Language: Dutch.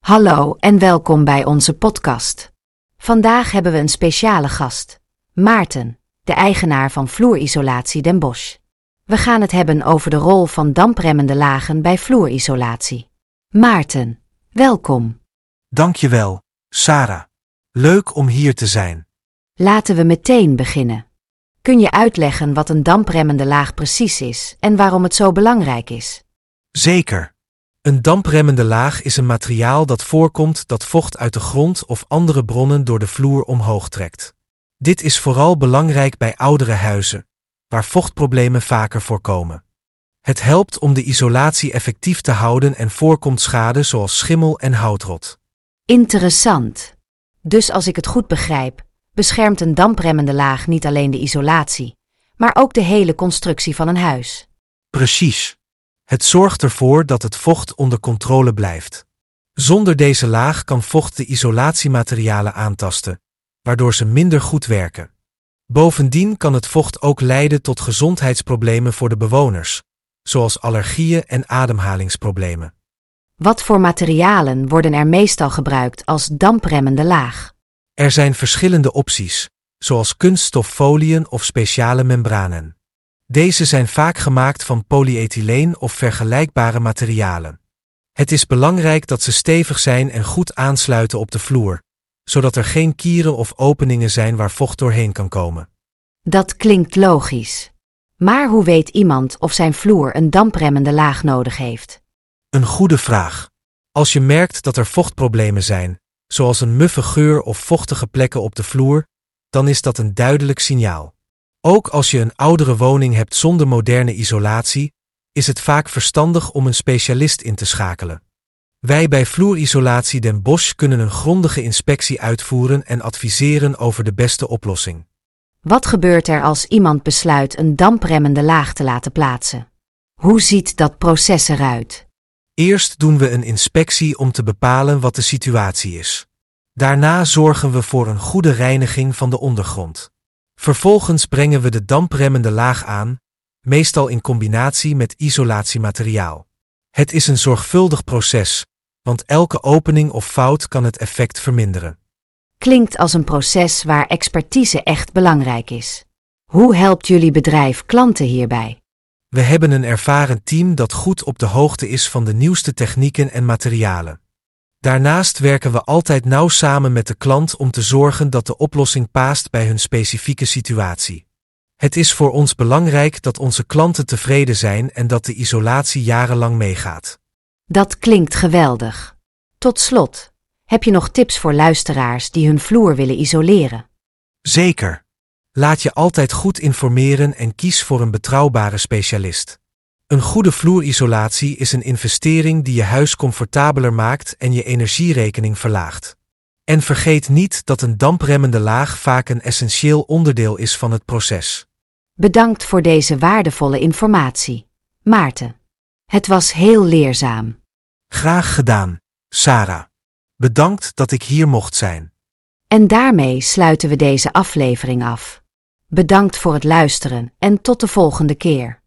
Hallo en welkom bij onze podcast. Vandaag hebben we een speciale gast, Maarten, de eigenaar van Vloerisolatie Den Bosch. We gaan het hebben over de rol van dampremmende lagen bij vloerisolatie. Maarten, welkom. Dankjewel, Sarah. Leuk om hier te zijn. Laten we meteen beginnen. Kun je uitleggen wat een dampremmende laag precies is en waarom het zo belangrijk is? Zeker. Een dampremmende laag is een materiaal dat voorkomt dat vocht uit de grond of andere bronnen door de vloer omhoog trekt. Dit is vooral belangrijk bij oudere huizen, waar vochtproblemen vaker voorkomen. Het helpt om de isolatie effectief te houden en voorkomt schade zoals schimmel en houtrot. Interessant. Dus als ik het goed begrijp, beschermt een dampremmende laag niet alleen de isolatie, maar ook de hele constructie van een huis. Precies. Het zorgt ervoor dat het vocht onder controle blijft. Zonder deze laag kan vocht de isolatiematerialen aantasten, waardoor ze minder goed werken. Bovendien kan het vocht ook leiden tot gezondheidsproblemen voor de bewoners, zoals allergieën en ademhalingsproblemen. Wat voor materialen worden er meestal gebruikt als dampremmende laag? Er zijn verschillende opties, zoals kunststoffoliën of speciale membranen. Deze zijn vaak gemaakt van polyethyleen of vergelijkbare materialen. Het is belangrijk dat ze stevig zijn en goed aansluiten op de vloer, zodat er geen kieren of openingen zijn waar vocht doorheen kan komen. Dat klinkt logisch. Maar hoe weet iemand of zijn vloer een dampremmende laag nodig heeft? Een goede vraag. Als je merkt dat er vochtproblemen zijn, zoals een muffe geur of vochtige plekken op de vloer, dan is dat een duidelijk signaal. Ook als je een oudere woning hebt zonder moderne isolatie, is het vaak verstandig om een specialist in te schakelen. Wij bij Vloerisolatie Den Bosch kunnen een grondige inspectie uitvoeren en adviseren over de beste oplossing. Wat gebeurt er als iemand besluit een dampremmende laag te laten plaatsen? Hoe ziet dat proces eruit? Eerst doen we een inspectie om te bepalen wat de situatie is. Daarna zorgen we voor een goede reiniging van de ondergrond. Vervolgens brengen we de dampremmende laag aan, meestal in combinatie met isolatiemateriaal. Het is een zorgvuldig proces, want elke opening of fout kan het effect verminderen. Klinkt als een proces waar expertise echt belangrijk is. Hoe helpt jullie bedrijf klanten hierbij? We hebben een ervaren team dat goed op de hoogte is van de nieuwste technieken en materialen. Daarnaast werken we altijd nauw samen met de klant om te zorgen dat de oplossing past bij hun specifieke situatie. Het is voor ons belangrijk dat onze klanten tevreden zijn en dat de isolatie jarenlang meegaat. Dat klinkt geweldig. Tot slot, heb je nog tips voor luisteraars die hun vloer willen isoleren? Zeker. Laat je altijd goed informeren en kies voor een betrouwbare specialist. Een goede vloerisolatie is een investering die je huis comfortabeler maakt en je energierekening verlaagt. En vergeet niet dat een dampremmende laag vaak een essentieel onderdeel is van het proces. Bedankt voor deze waardevolle informatie, Maarten. Het was heel leerzaam. Graag gedaan, Sarah. Bedankt dat ik hier mocht zijn. En daarmee sluiten we deze aflevering af. Bedankt voor het luisteren en tot de volgende keer.